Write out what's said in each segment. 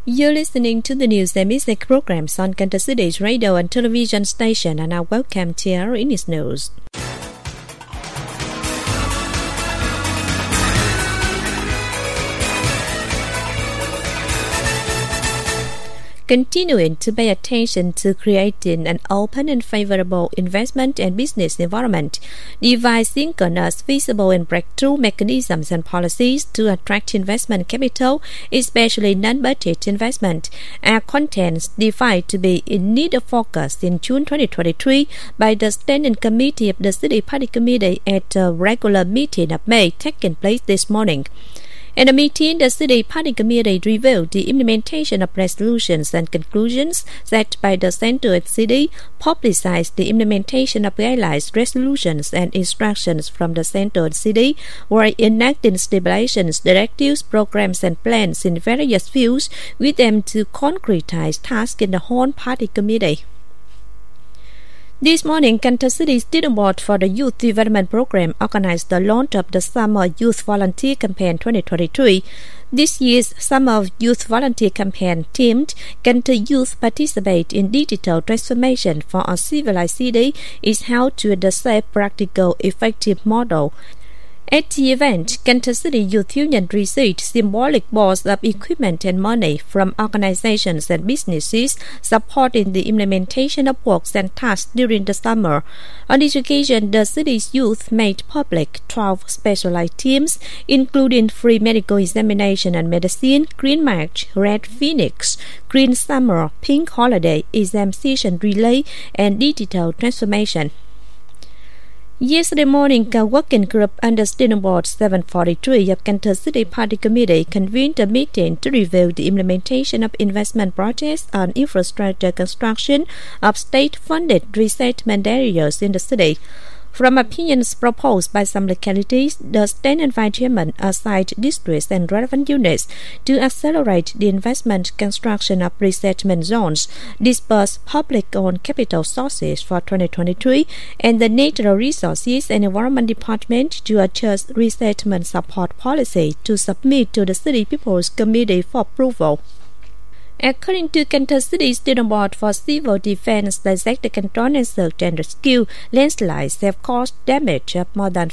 You're listening to the news and music programs on Kansas City's radio and television station, and now welcome to our news. Continuing to pay attention to creating an open and favorable investment and business environment, devising synchronous, feasible and breakthrough mechanisms and policies to attract investment capital, especially non-budget investment, are contents defined to be in need of focus in June 2023 by the Standing Committee of the City Party Committee at a regular meeting of May taking place this morning. In the meeting, the City Party Committee reviewed the implementation of resolutions and conclusions set by the Center of City, publicized the implementation of guidelines, resolutions, and instructions from the Center of City, were enacting stabilization directives, programs, and plans in various fields with them to concretize tasks in the whole Party Committee. This morning, Kansas City Student Board for the Youth Development Program organized the launch of the Summer Youth Volunteer Campaign 2023. This year's Summer Youth Volunteer Campaign themed Kansas Youth Participate in Digital Transformation for a Civilized City is held to the safe, practical, effective model. At the event, Kansas City Youth Union received symbolic balls of equipment and money from organizations and businesses supporting the implementation of works and tasks during the summer. On this occasion, the city's youth made public 12 specialized teams, including free medical examination and medicine, Green March, Red Phoenix, Green Summer, Pink Holiday, exam session relay, and digital transformation. Yesterday morning, a working group under Student Board 743 of Kansas City Party Committee convened a meeting to review the implementation of investment projects on infrastructure construction of state-funded resettlement areas in the city. From opinions proposed by some localities, the Standing Vice Chairman assigned districts and relevant units to accelerate the investment construction of resettlement zones, disperse public-owned capital sources for 2023, and the Natural Resources and Environment Department to adjust resettlement support policy to submit to the City People's Committee for approval. According to Kansas City Student Board for Civil Defense, the Sector Control and Search and Rescue, landslides have caused damage of more than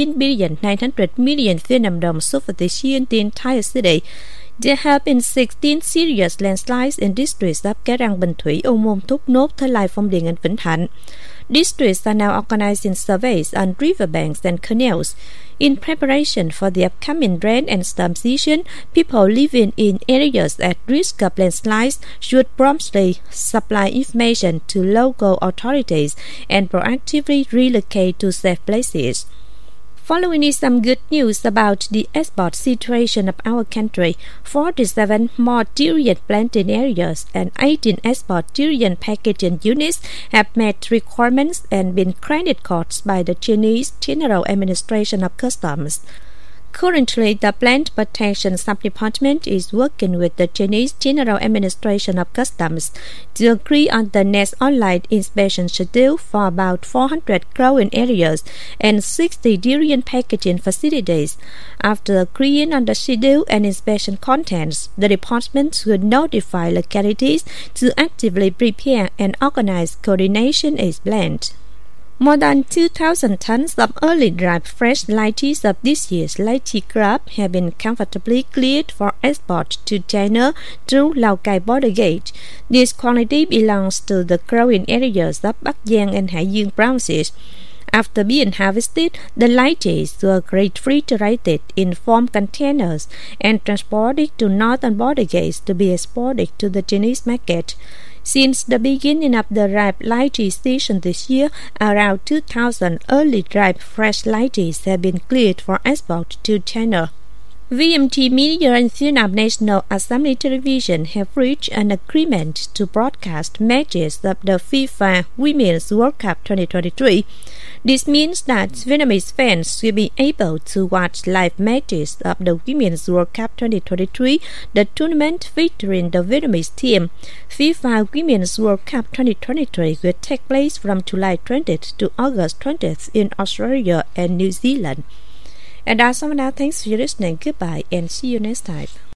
15,900 million Vietnam đồng so far this year in the entire city. There have been 16 serious landslides in districts of Cái Răng, Bình Thủy, Ô Môn, Thốt Nốt, Thới Lai, Phong Điền, and Vĩnh Thạnh. Districts are now organizing surveys on riverbanks and canals. In preparation for the upcoming rain and storm season, people living in areas at risk of landslides should promptly supply information to local authorities and proactively relocate to safe places. Following is some good news about the export situation of our country. 47 more durian planting areas and 18 export durian packaging units have met requirements and been granted codes by the Chinese General Administration of Customs. Currently, the Plant Protection Sub-Department is working with the Chinese General Administration of Customs to agree on the next online inspection schedule for about 400 growing areas and 60 durian packaging facilities. After agreeing on the schedule and inspection contents, the department will notify localities to actively prepare and organize coordination is planned. More than 2,000 tons of early ripe fresh lychees of this year's lychee crop have been comfortably cleared for export to China through Lào Cai border gate. This quantity belongs to the growing areas of Bắc Giang and Hải Dương provinces. After being harvested, the lychees were refrigerated in foam containers and transported to northern border gates to be exported to the Chinese market. Since the beginning of the ripe lychee season this year, around 2,000 early ripe fresh lychees have been cleared for export to China. VMT Media and Vietnam National Assembly Television have reached an agreement to broadcast matches of the FIFA Women's World Cup 2023. This means that Vietnamese fans will be able to watch live matches of the Women's World Cup 2023, the tournament featuring the Vietnamese team. FIFA Women's World Cup 2023 will take place from July 20th to August 20th in Australia and New Zealand. And that's all for now. Thanks for listening. Goodbye and see you next time.